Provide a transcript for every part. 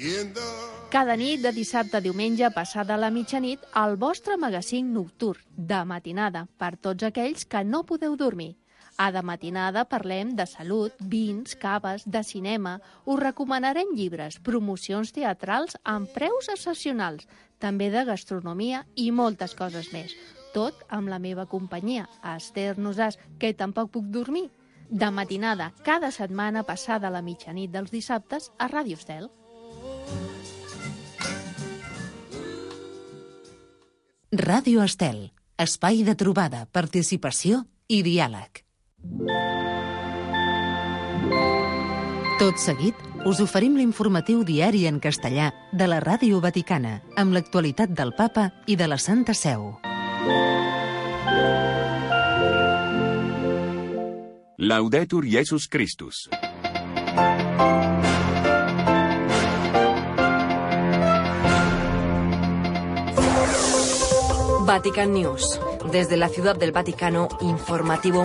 Cada nit de dissabte a diumenge, passada la mitjanit, el vostre magazín nocturn, de matinada, per tots aquells que no podeu dormir. A de matinada parlem de salut, vins, caves, de cinema, us recomanarem llibres, promocions teatrals amb preus excepcionals, també de gastronomia i moltes coses més. Tot amb la meva companyia, Esther Nosàs, que tampoc puc dormir. De matinada, cada setmana passada la mitjanit dels dissabtes a Ràdio Estel. Ràdio Estel, espai de trobada, participació i diàleg. Tot seguit, us oferim l'informatiu diari en castellà de la Ràdio Vaticana, amb l'actualitat del Papa i de la Santa Seu. Laudetur Jesus Christus. Vatican News. Desde la Ciudad del Vaticano, informativo.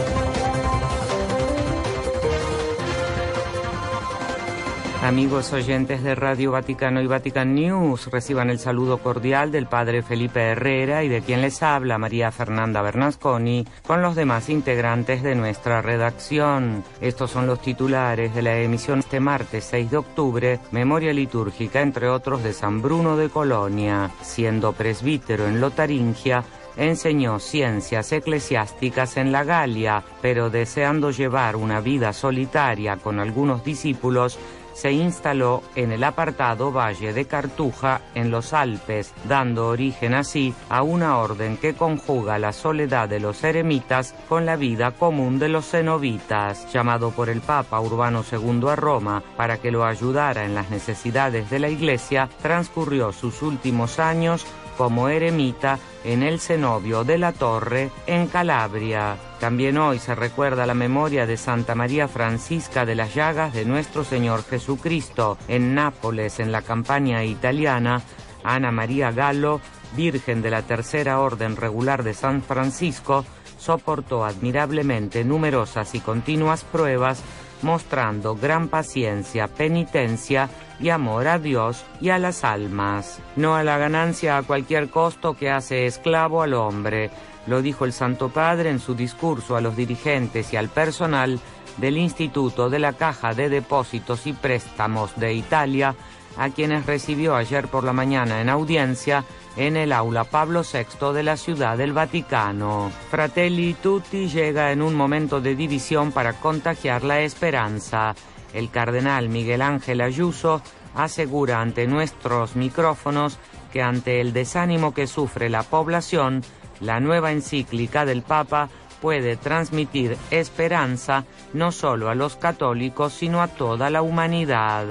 Amigos oyentes de Radio Vaticano y Vatican News, reciban el saludo cordial del Padre Felipe Herrera y de quien les habla María Fernanda Bernasconi, con los demás integrantes de nuestra redacción. Estos son los titulares de la emisión este martes 6 de octubre, memoria litúrgica, entre otros, de San Bruno de Colonia. Siendo presbítero en Lotaringia, enseñó ciencias eclesiásticas en la Galia, pero deseando llevar una vida solitaria con algunos discípulos, se instaló en el apartado Valle de Cartuja, en los Alpes, dando origen así a una orden que conjuga la soledad de los eremitas con la vida común de los cenobitas. Llamado por el Papa Urbano II a Roma para que lo ayudara en las necesidades de la Iglesia, transcurrió sus últimos años como eremita en el cenobio de la Torre, en Calabria. También hoy se recuerda la memoria de Santa María Francisca de las Llagas de Nuestro Señor Jesucristo. En Nápoles, en la Campania italiana, Ana María Gallo, Virgen de la Tercera Orden Regular de San Francisco, soportó admirablemente numerosas y continuas pruebas, mostrando gran paciencia, penitencia y amor a Dios y a las almas. No a la ganancia a cualquier costo que hace esclavo al hombre, lo dijo el Santo Padre en su discurso a los dirigentes y al personal del Instituto de la Caja de Depósitos y Préstamos de Italia, a quienes recibió ayer por la mañana en audiencia en el aula Pablo VI de la Ciudad del Vaticano. Fratelli Tutti llega en un momento de división para contagiar la esperanza. El cardenal Miguel Ángel Ayuso asegura ante nuestros micrófonos que ante el desánimo que sufre la población, la nueva encíclica del Papa puede transmitir esperanza no solo a los católicos, sino a toda la humanidad.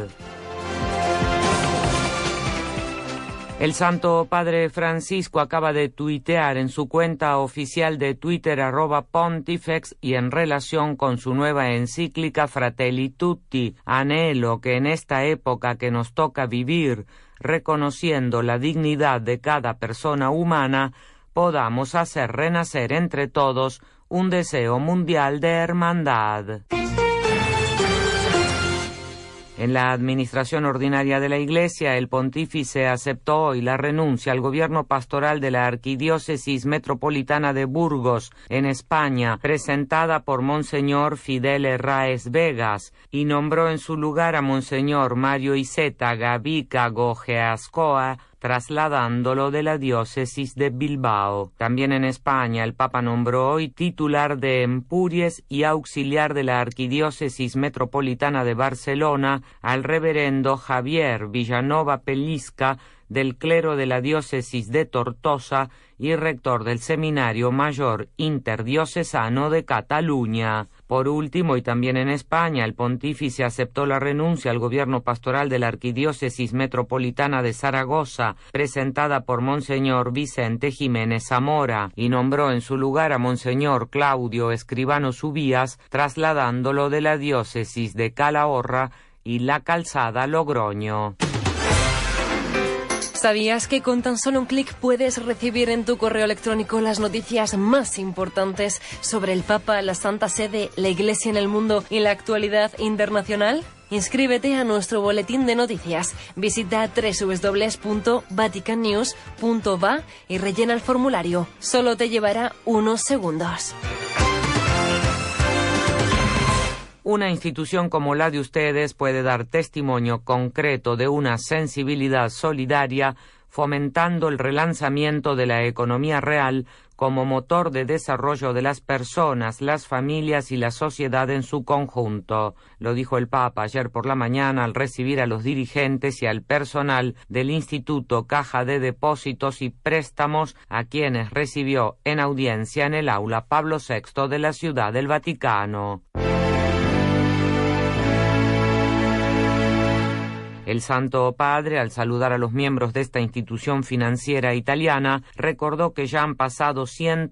El Santo Padre Francisco acaba de tuitear en su cuenta oficial de Twitter @Pontifex y en relación con su nueva encíclica Fratelli Tutti: anhelo que en esta época que nos toca vivir, reconociendo la dignidad de cada persona humana, podamos hacer renacer entre todos un deseo mundial de hermandad. En la administración ordinaria de la Iglesia, el pontífice aceptó hoy la renuncia al gobierno pastoral de la Arquidiócesis Metropolitana de Burgos, en España, presentada por Monseñor Fidel Herráez Vegas, y nombró en su lugar a Monseñor Mario Iseta Gavica Gojeascoa, trasladándolo de la diócesis de Bilbao. También en España, el Papa nombró hoy titular de Empúries y auxiliar de la Arquidiócesis Metropolitana de Barcelona al reverendo Javier Villanova Pellisca, del clero de la diócesis de Tortosa y rector del Seminario Mayor Interdiocesano de Cataluña. Por último, y también en España, el pontífice aceptó la renuncia al gobierno pastoral de la Arquidiócesis Metropolitana de Zaragoza, presentada por Monseñor Vicente Jiménez Zamora, y nombró en su lugar a Monseñor Claudio Escribano Subías, trasladándolo de la diócesis de Calahorra y La Calzada Logroño. ¿Sabías que con tan solo un clic puedes recibir en tu correo electrónico las noticias más importantes sobre el Papa, la Santa Sede, la Iglesia en el mundo y la actualidad internacional? Inscríbete a nuestro boletín de noticias. Visita www.vaticannews.va y rellena el formulario. Solo te llevará unos segundos. Una institución como la de ustedes puede dar testimonio concreto de una sensibilidad solidaria, fomentando el relanzamiento de la economía real como motor de desarrollo de las personas, las familias y la sociedad en su conjunto. Lo dijo el Papa ayer por la mañana al recibir a los dirigentes y al personal del Instituto Caja de Depósitos y Préstamos, a quienes recibió en audiencia en el aula Pablo VI de la Ciudad del Vaticano. El Santo Padre, al saludar a los miembros de esta institución financiera italiana, recordó que ya han pasado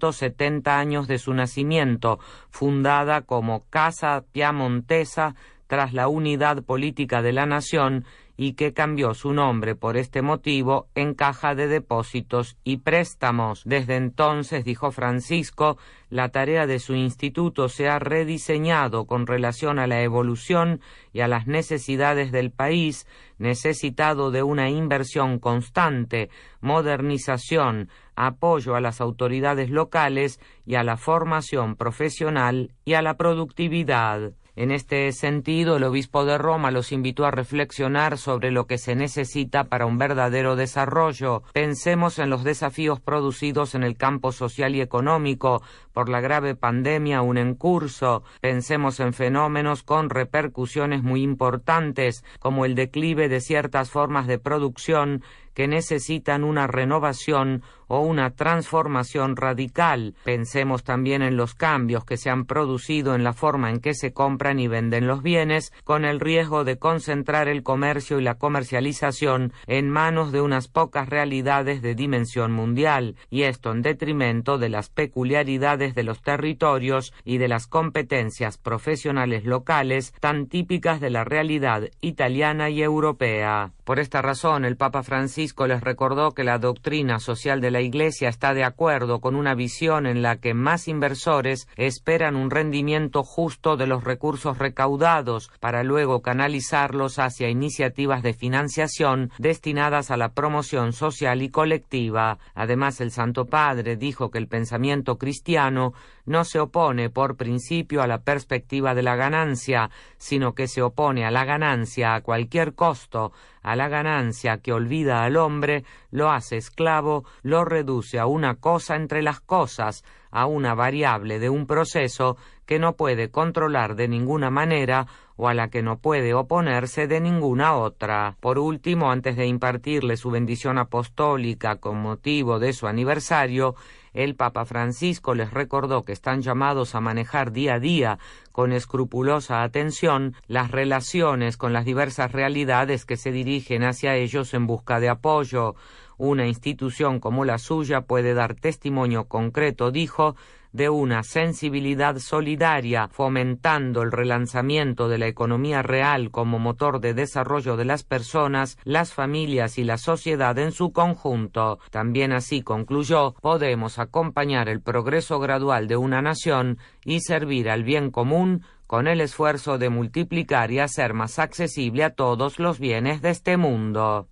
170 años de su nacimiento, fundada como Casa Piamontesa tras la unidad política de la nación, y que cambió su nombre por este motivo en Caja de Depósitos y Préstamos. Desde entonces, dijo Francisco, la tarea de su instituto se ha rediseñado con relación a la evolución y a las necesidades del país, necesitado de una inversión constante, modernización, apoyo a las autoridades locales y a la formación profesional y a la productividad. En este sentido, el obispo de Roma los invitó a reflexionar sobre lo que se necesita para un verdadero desarrollo. Pensemos en los desafíos producidos en el campo social y económico por la grave pandemia aún en curso. Pensemos en fenómenos con repercusiones muy importantes, como el declive de ciertas formas de producción que necesitan una renovación o una transformación radical. Pensemos también en los cambios que se han producido en la forma en que se compran y venden los bienes, con el riesgo de concentrar el comercio y la comercialización en manos de unas pocas realidades de dimensión mundial, y esto en detrimento de las peculiaridades de los territorios y de las competencias profesionales locales tan típicas de la realidad italiana y europea. Por esta razón, el Papa Francisco les recordó que la doctrina social de la Iglesia está de acuerdo con una visión en la que más inversores esperan un rendimiento justo de los recursos recaudados para luego canalizarlos hacia iniciativas de financiación destinadas a la promoción social y colectiva. Además, el Santo Padre dijo que el pensamiento cristiano no se opone por principio a la perspectiva de la ganancia, sino que se opone a la ganancia a cualquier costo, a la ganancia que olvida al hombre, lo hace esclavo, lo reduce a una cosa entre las cosas, a una variable de un proceso que no puede controlar de ninguna manera o a la que no puede oponerse de ninguna otra. Por último, antes de impartirle su bendición apostólica con motivo de su aniversario, el Papa Francisco les recordó que están llamados a manejar día a día, con escrupulosa atención, las relaciones con las diversas realidades que se dirigen hacia ellos en busca de apoyo. Una institución como la suya puede dar testimonio concreto, dijo, de una sensibilidad solidaria, fomentando el relanzamiento de la economía real como motor de desarrollo de las personas, las familias y la sociedad en su conjunto. También así concluyó, podemos acompañar el progreso gradual de una nación y servir al bien común con el esfuerzo de multiplicar y hacer más accesible a todos los bienes de este mundo.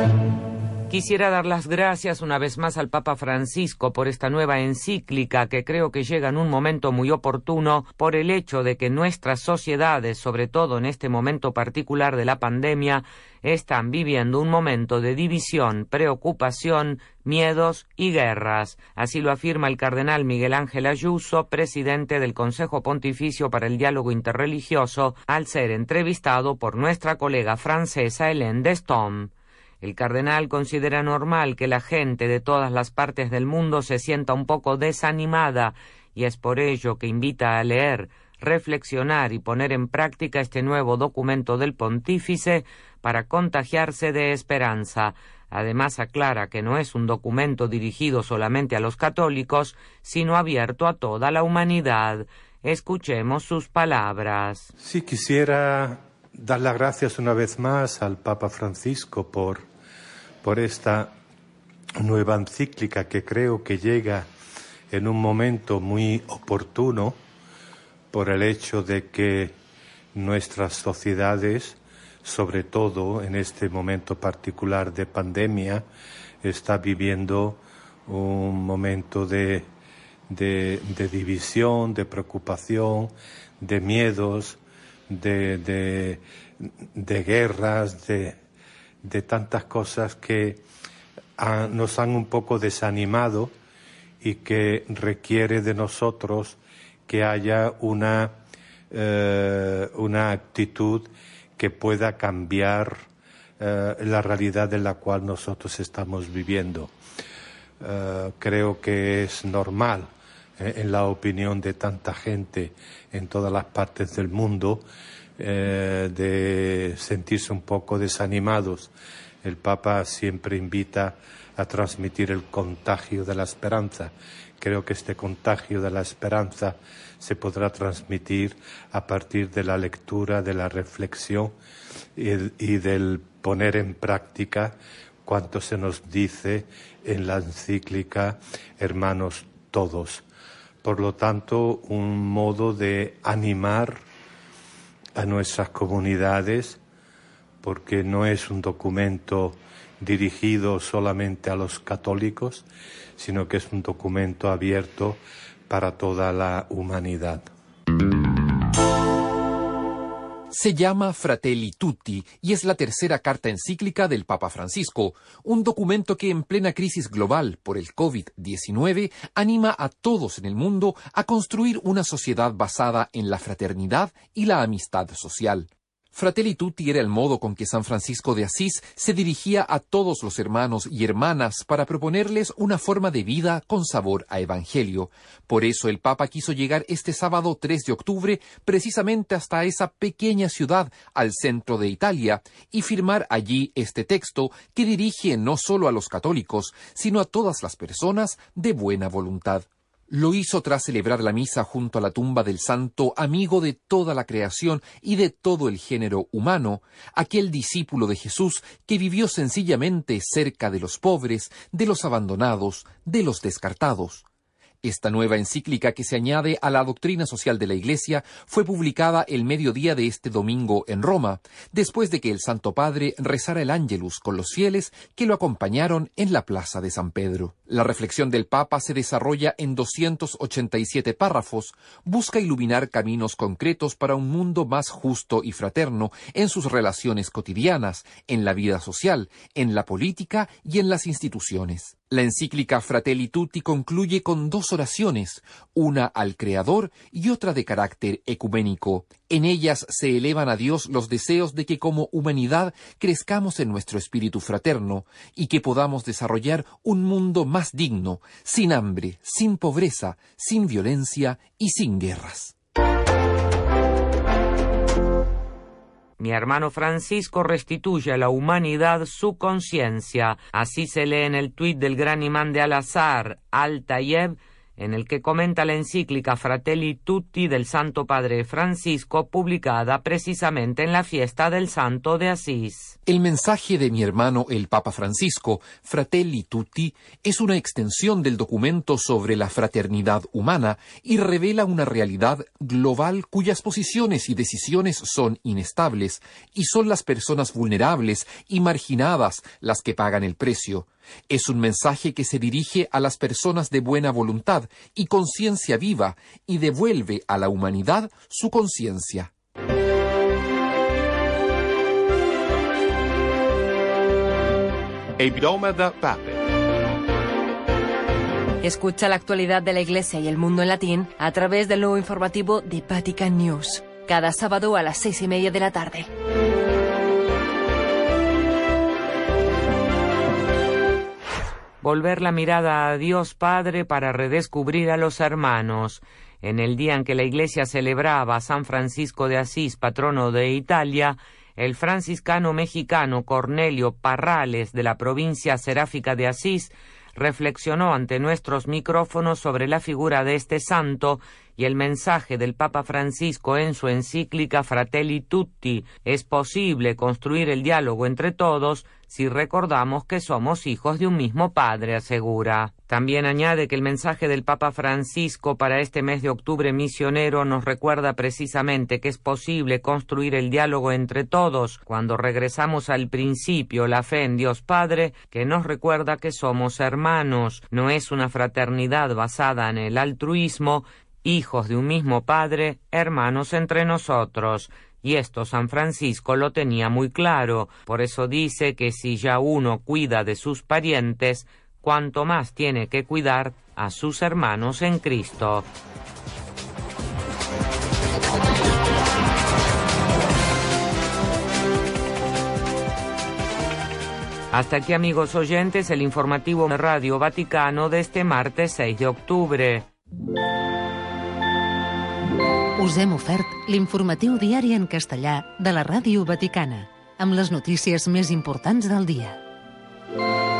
Quisiera dar las gracias una vez más al Papa Francisco por esta nueva encíclica que creo que llega en un momento muy oportuno por el hecho de que nuestras sociedades, sobre todo en este momento particular de la pandemia, están viviendo un momento de división, preocupación, miedos y guerras. Así lo afirma el cardenal Miguel Ángel Ayuso, presidente del Consejo Pontificio para el Diálogo Interreligioso, al ser entrevistado por nuestra colega francesa Hélène Destom. El cardenal considera normal que la gente de todas las partes del mundo se sienta un poco desanimada y es por ello que invita a leer, reflexionar y poner en práctica este nuevo documento del pontífice para contagiarse de esperanza. Además aclara que no es un documento dirigido solamente a los católicos, sino abierto a toda la humanidad. Escuchemos sus palabras. Sí, quisiera dar las gracias una vez más al Papa Francisco por esta nueva encíclica que creo que llega en un momento muy oportuno por el hecho de que nuestras sociedades, sobre todo en este momento particular de pandemia, está viviendo un momento de división, de preocupación, de miedos, de guerras, de tantas cosas que nos han un poco desanimado y que requiere de nosotros que haya una actitud que pueda cambiar la realidad en la cual nosotros estamos viviendo. Creo que es normal, en la opinión de tanta gente en todas las partes del mundo, de sentirse un poco desanimados. El Papa siempre invita a transmitir el contagio de la esperanza. Creo que este contagio de la esperanza se podrá transmitir a partir de la lectura, de la reflexión y del poner en práctica cuanto se nos dice en la encíclica Hermanos Todos. Por lo tanto, un modo de animar a nuestras comunidades, porque no es un documento dirigido solamente a los católicos, sino que es un documento abierto para toda la humanidad. Se llama Fratelli Tutti y es la tercera carta encíclica del Papa Francisco, un documento que en plena crisis global por el COVID-19 anima a todos en el mundo a construir una sociedad basada en la fraternidad y la amistad social. Fratelli Tutti era el modo con que San Francisco de Asís se dirigía a todos los hermanos y hermanas para proponerles una forma de vida con sabor a evangelio. Por eso el Papa quiso llegar este sábado 3 de octubre precisamente hasta esa pequeña ciudad al centro de Italia y firmar allí este texto que dirige no solo a los católicos, sino a todas las personas de buena voluntad. Lo hizo tras celebrar la misa junto a la tumba del santo amigo de toda la creación y de todo el género humano, aquel discípulo de Jesús que vivió sencillamente cerca de los pobres, de los abandonados, de los descartados. Esta nueva encíclica que se añade a la doctrina social de la Iglesia fue publicada el mediodía de este domingo en Roma, después de que el Santo Padre rezara el Ángelus con los fieles que lo acompañaron en la plaza de San Pedro. La reflexión del Papa se desarrolla en 287 párrafos, busca iluminar caminos concretos para un mundo más justo y fraterno en sus relaciones cotidianas, en la vida social, en la política y en las instituciones. La encíclica Fratelli Tutti concluye con dos oraciones, una al Creador y otra de carácter ecuménico. En ellas se elevan a Dios los deseos de que como humanidad crezcamos en nuestro espíritu fraterno y que podamos desarrollar un mundo más digno, sin hambre, sin pobreza, sin violencia y sin guerras. Mi hermano Francisco restituye a la humanidad su conciencia. Así se lee en el tuit del gran imán de Al-Azhar, Al-Tayeb, en el que comenta la encíclica Fratelli Tutti del Santo Padre Francisco, publicada precisamente en la fiesta del Santo de Asís. El mensaje de mi hermano el Papa Francisco, Fratelli Tutti, es una extensión del documento sobre la fraternidad humana y revela una realidad global cuyas posiciones y decisiones son inestables, y son las personas vulnerables y marginadas las que pagan el precio. Es un mensaje que se dirige a las personas de buena voluntad y conciencia viva y devuelve a la humanidad su conciencia. El broma del Papa. Escucha la actualidad de la Iglesia y el mundo en latín a través del nuevo informativo de Vatican News, cada sábado a las 6:30 de la tarde. Volver la mirada a Dios Padre para redescubrir a los hermanos. En el día en que la Iglesia celebraba a San Francisco de Asís, patrono de Italia, el franciscano mexicano Cornelio Parrales, de la provincia seráfica de Asís, reflexionó ante nuestros micrófonos sobre la figura de este santo y el mensaje del Papa Francisco en su encíclica Fratelli Tutti. Es posible construir el diálogo entre todos si recordamos que somos hijos de un mismo Padre, asegura. También añade que el mensaje del Papa Francisco para este mes de octubre misionero nos recuerda precisamente que es posible construir el diálogo entre todos cuando regresamos al principio, la fe en Dios Padre, que nos recuerda que somos hermanos. No es una fraternidad basada en el altruismo, hijos de un mismo Padre, hermanos entre nosotros. Y esto San Francisco lo tenía muy claro, por eso dice que si ya uno cuida de sus parientes, cuanto más tiene que cuidar a sus hermanos en Cristo. Hasta aquí, amigos oyentes, el informativo de Radio Vaticano de este martes 6 de octubre. Us hem ofert l'informatiu diari en castellà de la Ràdio Vaticana, amb les notícies més importants del dia.